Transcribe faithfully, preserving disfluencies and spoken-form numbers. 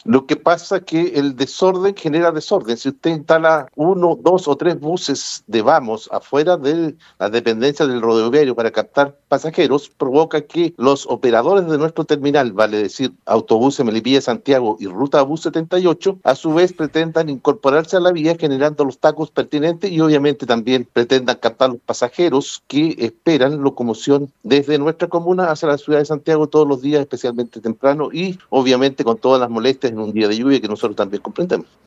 Lo que pasa es que el desorden genera desorden. Si usted instala uno, dos o tres buses de vamos afuera de la dependencia del rodoviario para captar pasajeros, provoca que los operadores de nuestro terminal, vale decir, Autobuses Melipilla Santiago y Ruta Bus setenta y ocho, a su vez pretendan incorporarse a la vía generando los tacos pertinentes y obviamente también pretendan captar los pasajeros que esperan locomoción desde nuestra comuna hacia la ciudad de Santiago todos los días, especialmente temprano y obviamente con todas las molestias en un día de lluvia que nosotros también comprendemos.